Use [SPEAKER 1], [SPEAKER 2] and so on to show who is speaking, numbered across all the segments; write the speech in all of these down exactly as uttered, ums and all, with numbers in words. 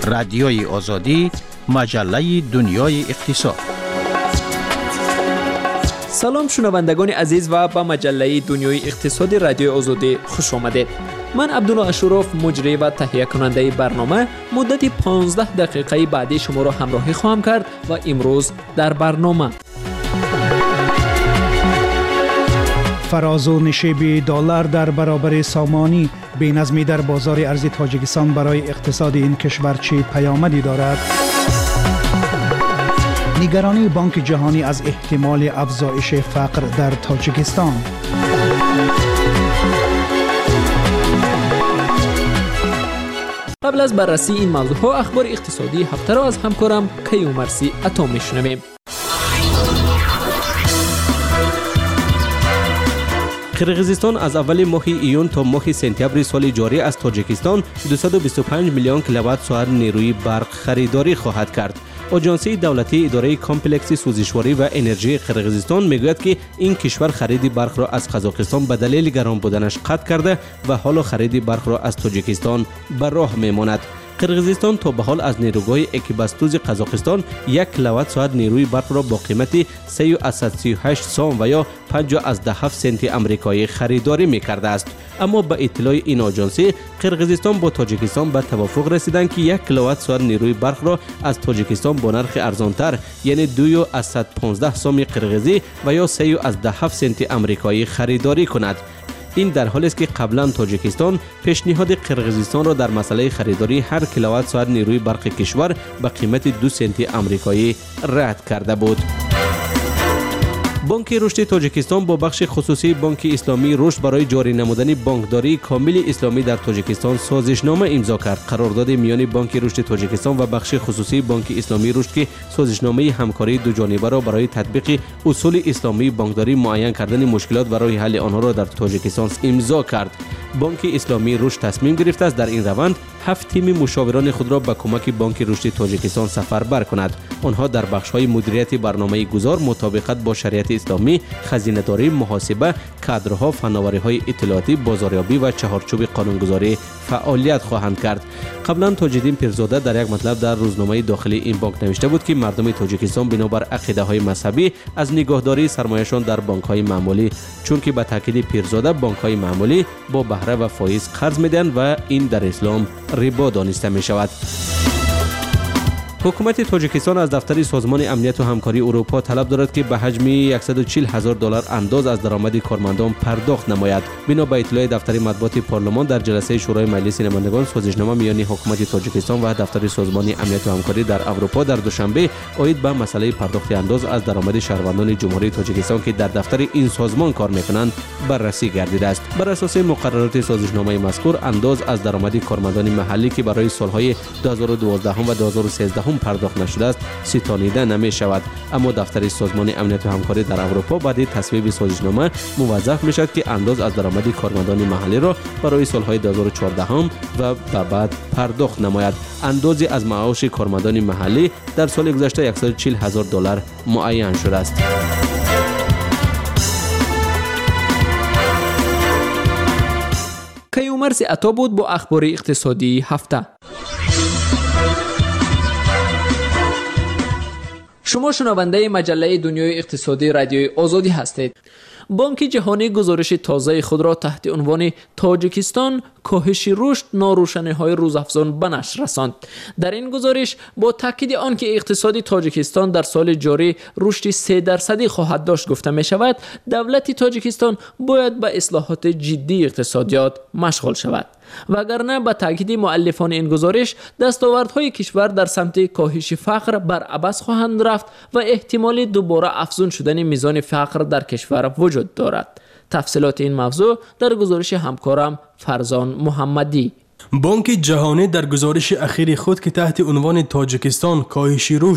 [SPEAKER 1] رادیوی آزادی، مجله دنیای اقتصاد.
[SPEAKER 2] سلام شنوندگان عزیز و به مجله دنیای اقتصادی رادیوی آزادی خوش آمدید. من عبدالله اشرف، مجری و تهیه کننده برنامه، مدت پانزده دقیقه بعدی شما را همراهی خواهم کرد و امروز در برنامه
[SPEAKER 3] فراز و نشیب دلار در برابر سامانی، بی‌نظمی در بازار ارز تاجیکستان برای اقتصاد این کشور چه پیامدی دارد؟ نگرانی بانک جهانی از احتمال افزایش فقر در تاجیکستان.
[SPEAKER 2] قبل از بررسی این موضوع ها، اخبار اقتصادی هفته را از همکارم کیومرثی عطا میشنویم.
[SPEAKER 4] قرقیزستان از اول ماه ایون تا ماه سپتامبر سال جاری از تاجیکستان دویست و بیست و پنج میلیون کیلووات ساعت نیروی برق خریداری خواهد کرد. آژانسی دولتی اداره کامپلکس سوزشواری و انرژی قرقیزستان میگوید که این کشور خرید برق را از قزاقستان به دلیل گران بودنش قطع کرده و حالا خرید برق را از تاجیکستان به راه میماند. قرقیزستان تا به حال از نیروگاه اکیباستوز قزاقستان یک کیلووات ساعت نیروی برق را با قیمت سه و سی و هشت سوم و یا پنج و هفت سنت آمریکایی خریداری می‌کرده است. اما به اطلاع این آژانسی، قرقیزستان با تاجیکستان به توافق رسیدند که یک کیلووات ساعت نیروی برق را از تاجیکستان با نرخ ارزانتر یعنی دو و صد و پانزده سوم قرقیزی و یا سه و هفت سنت آمریکایی خریداری کند. این در حالی است که قبلا تاجیکستان پیشنهاد قرقیزستان را در مسئله خریداری هر کیلووات ساعت نیروی برق کشور به قیمت دو سنت آمریکایی رد کرده بود. بانک رشد تاجیکستان با بخش خصوصی بانک اسلامی رشد برای جاری نمودن بانکداری کامل اسلامی در تاجیکستان سازشنامه امضا کرد. قرارداد میان بانک رشد تاجیکستان و بخش خصوصی بانک اسلامی رشد که سازشنامه همکاری دو جانبه را برای تطبیق اصول اسلامی بانکداری معین کردن مشکلات و راه حل آنها را در تاجیکستان امضا کرد. بانک اسلامی رشد تصمیم گرفته است در این روند هفت تیم مشاوران خود را به کمک بانک رشد تاجیکستان سفربر کند. آنها در بخش‌های مدیریت برنامه گذار، مطابقت با شریعت اسلامی، خزینه‌داری، محاسبه، کادرها، فناوری‌های اطلاعاتی، بازاریابی و چهارچوب قانونگذاری فعالیت خواهند کرد. قبلا تاج‌الدین پیرزاده در یک مطلب در روزنامه داخلی این بانک نوشته بود که مردم تاجیکستان بنابر عقیده‌های مذهبی از نگهداری سرمایه‌شان در بانک‌های معمولی، چون که به تاکید پیرزاده بانک‌های معمولی با بهره و فایز قرض می‌دهند و این در اسلام ربا دانسته می‌شود. حکومت تاجیکستان از دفتر سازمان امنیت و همکاری اروپا طلب دارد که به حجم صد و چهل هزار دلار انداز از درآمد کارمندان پرداخت نماید. بنا به اطلاع دفتر مطبوعات پارلمان، در جلسه شورای مجلس نمایندگان سازشنامه میان حکومت تاجیکستان و دفتر سازمان امنیت و همکاری در اروپا در دوشنبه عاید به مسئله پرداخت انداز از درآمد شهروندان جمهوری تاجیکستان که در دفتر این سازمان کار میکنند بررسی گردیده است. بر اساس مقررات سازشنامه مذکور، انداز از درآمد کارمندان محلی که برای سالهای دو هزار و دوازده و دو هزار و سیزده پرداخت نشده است ستانیده نمی شود. اما دفتر سازمان امنیت و همکاری در اروپا بعد تصویب سازشنامه موظف می شود که انداز از درآمد کارمندان محلی را برای سالهای دو هزار و چهارده و بعد پرداخت نماید. اندازی از معاش کارمندان محلی در سال گذشته صد و چهل هزار دلار معین شده است.
[SPEAKER 2] کیومرثی عطا بود با اخبار اقتصادی هفته. شما شنونده مجله دنیای اقتصادی رادیوی آزادی هستید. بانک جهانی گزارش تازه خود را تحت عنوان تاجیکستان کاهش رشد ناروشنی‌های روزافزون به نشر رساند. در این گزارش با تاکید آنکه اقتصاد تاجیکستان در سال جاری رشد سه درصدی خواهد داشت گفته می شود، دولت تاجیکستان باید به اصلاحات جدی اقتصادیات مشغول شود. وگرنه به تاکید مؤلفان این گزارش دستاوردهای کشور در سمت کاهش فقر بر عبث خواهند رفت و احتمال دوباره افزون شدن میزان فقر در کشور وجود دارد. تفصیلات این موضوع در گزارش همکارم فرزان محمدی.
[SPEAKER 5] بانک جهانی در گزارش اخیر خود که تحت عنوان تاجیکستان کاهش رشد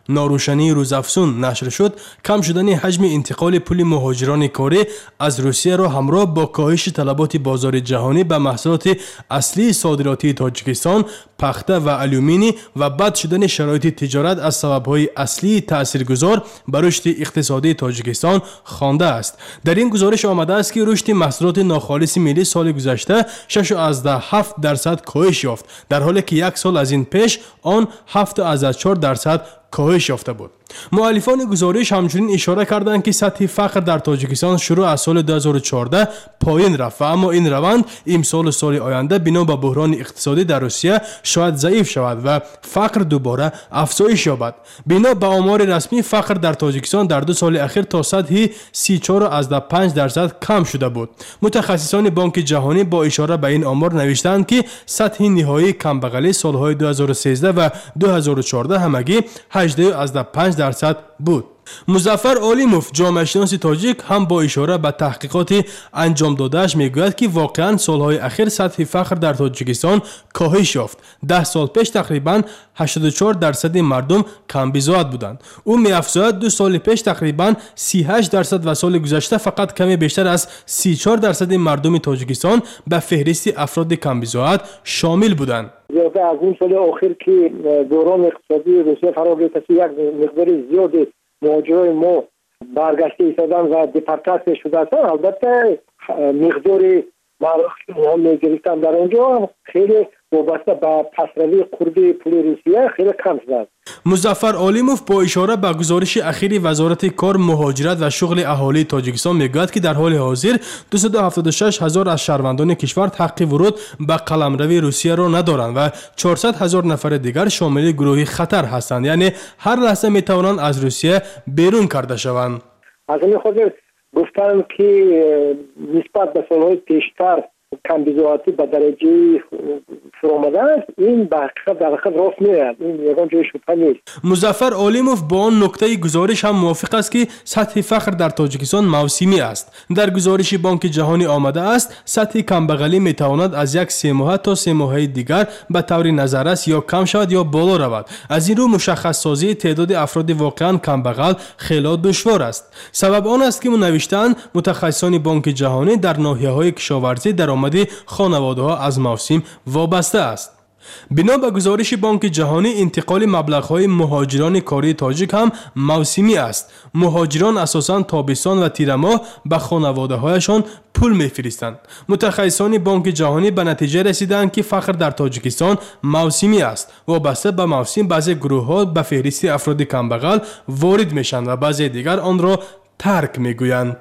[SPEAKER 5] ناروشنی روزافزون نشر شد، کم شدن حجم انتقال پول مهاجران کاری از روسیه را همراه با کاهش طلبات بازار جهانی به محصولات اصلی صادراتی تاجیکستان، پخته و آلومینی و بد شدن شرایط تجارت از سبب‌های اصلی تاثیرگذار بر رشد اقتصادی تاجیکستان خوانده است. در این گزارش آمده است که رشد محصولات ناخالص ملی سال گذشته شش و هفت درصد کاهش یافت، در حالی که یک سال از این پیش آن هفت و چهار درصد کاهش یافته بود. مؤلفان گزارش همچنین اشاره کردند که سطح فقر در تاجیکستان شروع از سال دو هزار و چهارده پایین رفت و اما این روند امسال و سال آینده بنا به بحران اقتصادی در روسیه شاید ضعیف شود و فقر دوباره افزایش یابد. بنا به آمار رسمی فقر در تاجیکستان در دو سال اخیر تا سطح سی و چهار و پنج درصد کم شده بود. متخصصان بانک جهانی با اشاره به این آمار نوشتند که سطح نهایی کمبغلی سالهای دو هزار و سیزده و دو هزار و چهارده همگی هجده و پنج درصد بود. مظفر عالیموف جامعه شناس تاجیک هم با اشاره به تحقیقات انجام دادهش میگوید که واقعا سالهای اخیر سطح فقر در تاجیکستان کاهش یافت. ده سال پیش تقریبا هشتاد و چهار درصد مردم کم بیزاد بودند. او می‌افزاید دو سال پیش تقریبا سی و هشت درصد و سال گذشته فقط کمی بیشتر از سی و چهار درصد مردم تاجیکستان به فهرست افراد کم بیزاد شامل بودند.
[SPEAKER 6] زیاده از این سال اخیر که دوران اقتصادی روسیه فرا گرفته، یک مقدار زیادی مهاجرای ما برگشته ایستادن و دیپورتاسیون شده هستند. البته مقدار مبلغی هم میگرفتن در اونجا خیلی وابسته به پسروی قرض پول روسیه خیلی کم شده.
[SPEAKER 5] مظفر عالیموف با اشاره به گزارش اخیری وزارت کار، مهاجرت و شغل اهالی تاجیکستان میگوید که در حال حاضر دویست و هفتاد و شش هزار از شهروندان کشور حق ورود به قلمرو روسیه را ندارند و چهارصد هزار نفر دیگر شامل گروه خطر هستند، یعنی هر لحظه میتوانند از روسیه بیرون کرده شوند.
[SPEAKER 6] از این خاطر گفتن که نسبت به سالهای پیشتر کمبیزاتی به درجه فرامده است، این به حقیقت در حقیقت راست میاد، این یگان جای شبهه نیست.
[SPEAKER 5] مظفر عالیموف با آن نکته گزارش هم موافق است که سطح فقر در تاجیکستان موسمی است. در گزارش بانک جهانی آمده است سطح کمبغلی میتواند از یک سه ماه تا سه ماه دیگر به طور نظررس یا کم شود یا بالا رود. از این رو مشخص سازی تعداد افراد واقعا کمبغل خیلی دشوار است. سبب آن است که نوشتند متخصصان بانک جهانی در ناحیه‌های کشاورزی درآمد خانواده‌ها از موسم وابسته است. بنا به گزارش بانک جهانی انتقال مبلغ‌های مهاجران کاری تاجیک هم موسمی است. مهاجران اساساً تابستان و تیر ماه به خانواده‌هایشان پول می‌فرستند. متخصصان بانک جهانی به نتیجه رسیدند که فقر در تاجیکستان موسمی است. وابسته به موسم بعضی گروه‌ها به فهرست افراد کمبغل وارد میشند و بعضی دیگر آن را ترک میگویند.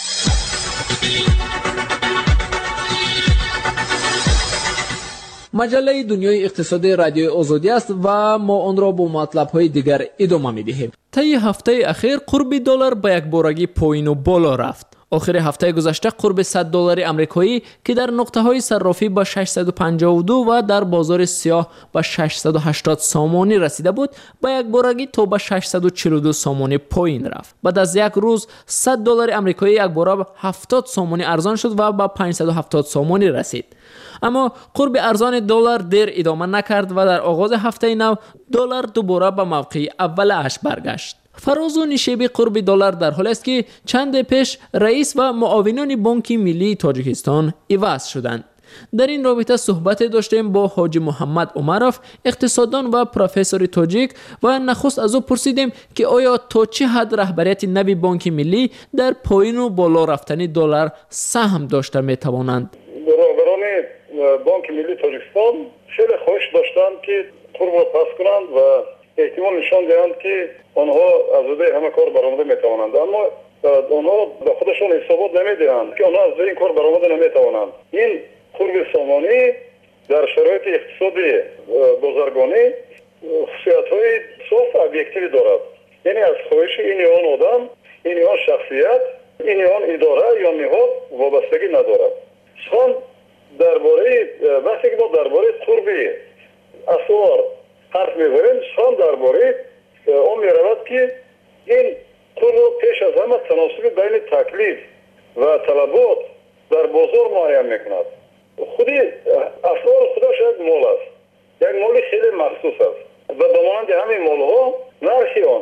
[SPEAKER 2] مجله دنیای اقتصادی رادیوی آزادی است و ما آن را با مطلب‌های دیگر ادامه می‌دهیم. طی هفته اخیر قرب دلار به یک بارگی پایین و بالا رفت. آخر هفته گذشته قرب صد دلار آمریکایی که در نقطه‌های صرافی به ششصد و پنجاه و دو و در بازار سیاه به ششصد و هشتاد سامانی رسیده بود، با یک بارگی تا به ششصد و چهل و دو سامانی پایین رفت. بعد از یک روز صد دلار آمریکایی یک باره به هفتاد سامانی ارزان شد و به پانصد و هفتاد سامانی رسید. اما قرب ارزان دلار دیر ادامه نکرد و در آغاز هفته نو دلار دوباره به موقع اول اش برگشت. فراز و نشیب قرب دلار در حالی است که چند پیش رئیس و معاونان بانک ملی تاجیکستان عوض شدند. در این رابطه صحبت داشتیم با حاجی محمد عمروف، اقتصاددان و پروفسور تاجیک، و نخست از او پرسیدیم که آیا تا چه حد رهبریت نوی بانک ملی در پایین و بالا رفتن دلار سهم داشته میتوانند.
[SPEAKER 7] رهبران بانک ملی تاجیکستان خیلی خواهش داشتند که قرب را پس کنند و احتمال نشان دهند که آنها از روی همه کار برآمده میتوانند، اما آنها به خودشان حسابات نمیدهند که آنها از روی این کار برآمده نمیتوانند. این قرب سامانی در شرایط اقتصادی بازرگانی خصوصیت‌های صاف و ابجکتیو دارد، یعنی از خواهش این آن آدم، این آن شخصیت، این آن اداره یا نهاد وابستگی ندارد. سخن درباره وقتی که ما درباره قرب اسعار حرف می‌زنیم، سخن درباره آن می‌رود که این قرب پیش از همه تناسب بین تکلیف و طلبات در بازار معین می‌کند. خودی اسعار خودش یک مال است، یک مال خیلی مخصوص است و به مانند همین مال‌ها نرخ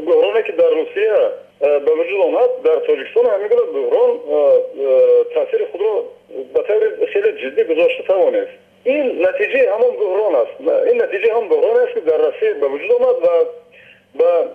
[SPEAKER 7] بحرانی که در روسیه به وجود آمد در تاجیکستان همین بحران تاثیر خود را به طور خیلی جدی گذاشته توانست. این نتیجه همون بحران است. این نتیجه هم بحران است که در روسیه به وجود آمد و به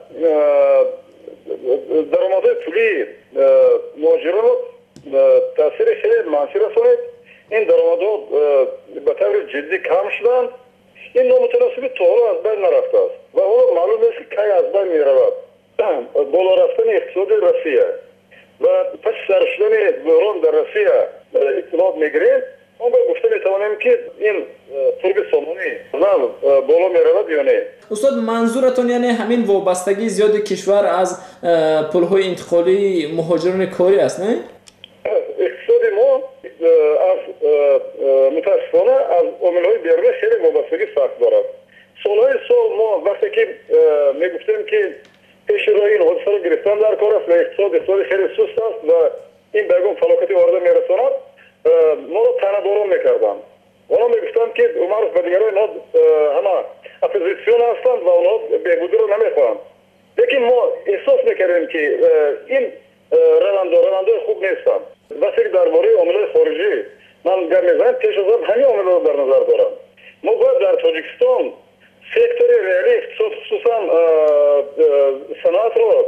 [SPEAKER 7] درآمدهای پولی مهاجران تاثیر خیلی منفی رسانید. این درآمدها به طور جدی کم شدند. این نامتناسبی تا حالا از بین نرفته است و حالا معلوم است که کی از بین می رود. بالا رفتن اقتصاد روسیه و پس سر شدن بحران در روسیه اطلاعات میگیریم، ما باید گفته میتوانیم که این فرق سامانی نه بالا میرود یا نه.
[SPEAKER 2] استاد منظورتون یعنی همین وابستگی زیاد کشور از پل‌های انتقالی مهاجران کاری است نه؟
[SPEAKER 7] اقتصاد ما از متاسفانه از عامل‌های بیرونی خیلی وابستگی سخت دارد. سالهای سال ما وقتی که میگفتیم که پیش روی این حادثه رو گرفتن در کار است و اقتصاد اقتصاد خیلی سست است و این بیگم فلاکتی وارد میرساند، ما رو تنباران میکردن. اونا میگفتن که عمر و دیگران اینا همه اپوزیسیون هستند و اونا بهبودی رو نمیخواهند. لیکن ما احساس میکردیم که این روند روندهای خوب نیستند. وقتی که درباره عامل‌های خارجی من گپ میزنم، پیش از همین عامل‌ها رو در نظر دارم. ما باید در تاجیکستان سکتور ریالی اقتصاد خصوصا صنعت رو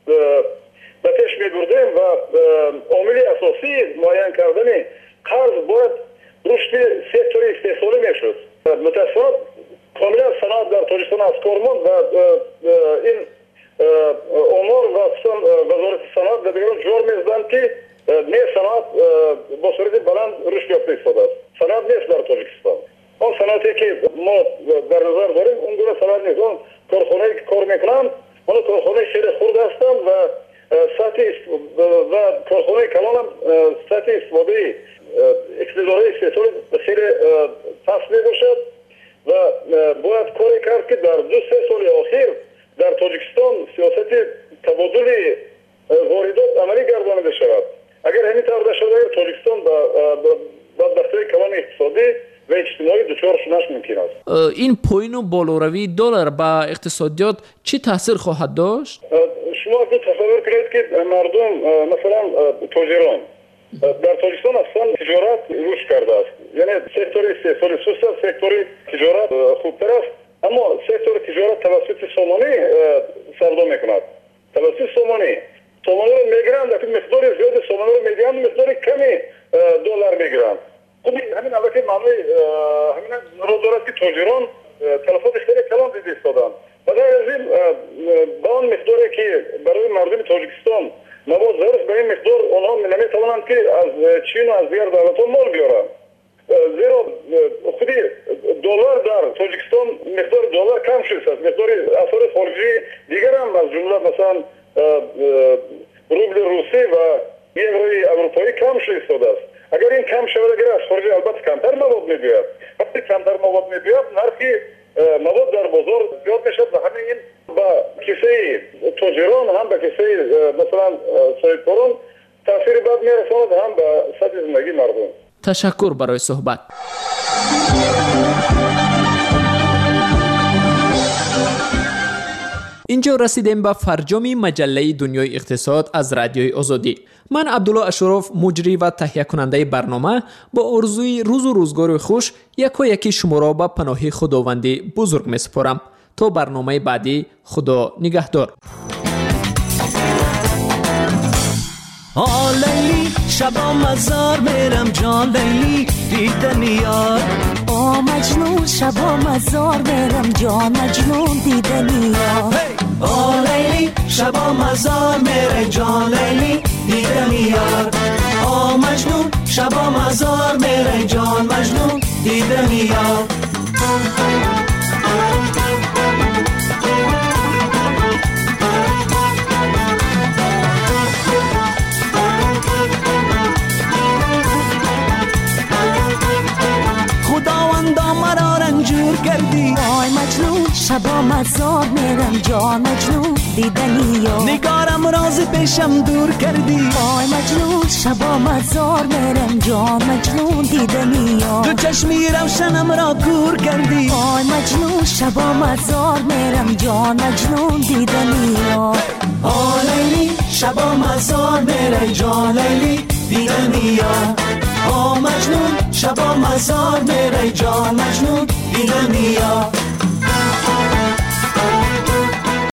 [SPEAKER 7] به پیش میبردیم و عامل اساسی معین کردن قرض باید رشد سکتور استحصالی میشد. متاسفانه کاملا صنعت در تاجیکستان از کار ماند و این امور و خصوصا وزارت صنعت و دیگران جور میزدند که نه صنعت با صورت بلند رشد یافته ایستاده است. صنعت نیست در تاجیکستان. اون صنعتی که ما در نظر داریم اون گونه صنعت نیست. اون کارخانه‌ای که کار میکنن اون کارخانه خیلی خرد هستند و سطح و کارخانه کلان هم سطح استفاده اقتدارهای استحصالی خیلی پس می باشد و باید کاری کرد که در دو سه سال اخیر در تاجیکستان سیاست تبادل واردات عملی گردانیده شود. اگر همین طور نشود، اگر تاجیکستان با بدبختی کلان اقتصادی و اجتماعی دچار شدنش ممکن است.
[SPEAKER 2] این پایین و بالاروی دلار به اقتصادیات چی تاثیر خواهد داشت؟
[SPEAKER 7] شما اگه تصور کنید که مردم مثلا تاجران در تاجیکستان اصلا تجارت رشد کرده است، یعنی سکتور استحصالی سست است، سکتور تجارت خوبتر است، اما سکتور تجارت توسط سامانی سودا میکند. توسط سامانی سامانی رو میگیرند، لیکن مقدار زیاد سامانی رو میدهند، مقدار کمی دلار میگیرند. خب همین البته معنی همین رو دارد که تاجران تلفات خیلی کلان دیده ایستادند. و در از این با اون مقداری که برای مردم تاجیکستان مواد ضرورت به این مقدار آنها نمیتوانند که از چین و از دیگر دولت‌ها مال بیارند. زیرا خودی دلار در تاجیکستان مقدار دلار کم شده است. مقدار اثار خارجی دیگر هم از جمله مثلا روبل روسی و یوروی اروپایی کم شده ایستاده است. اگر این کم شود، اگر از خارج البته کمتر مواد میبیاد، وقتی کمتر مواد میبیاد نرخی مواد در بازار زیاد میشد و همین این با کیسه تاجران هم به کیسه مثلا صاحبکاران تاثیر بد میرساند، هم به سطح زندگی مردم.
[SPEAKER 2] تشکر برای صحبت. اینجا رسیدیم به فرجام مجله دنیای اقتصاد از رادیوی آزادی. من عبدالله اشرف، مجری و تهیه کننده برنامه، با آرزوی روز و روزگار خوش یکا یکی شما را به پناه خداوندی بزرگ می سپارم. تا برنامه بعدی، خدا نگهدار.
[SPEAKER 8] آه لیلی شبا مزار میرم جان لیلی دیدن یار. آه مجنون شبا مزار میرم جان مجنون دیدن یار. آه لیلی شبا مزار میرم جان لیلی دیدن یار. آه مجنون شبا مزار میرم جان مجنون دیدن یار. خداوندا مرا رنجور کردی. آی مجنون شبا مزار مزار میرم جان مجنون دیدنی یا
[SPEAKER 9] نگارم راز پیشم دور کردی
[SPEAKER 8] آی مجنون شبا مزار میرم جان مجنون دیدنی یا
[SPEAKER 9] دو چشمی روشنم را کور کردی
[SPEAKER 8] آی مجنون شبا مزار میرم جان مجنون دیدنی یا
[SPEAKER 9] آه لیلی شبا مزار میرم جان لیلی دیدنی یا آه مجنون شبا مزار میرم جان مجنون دیدنی یا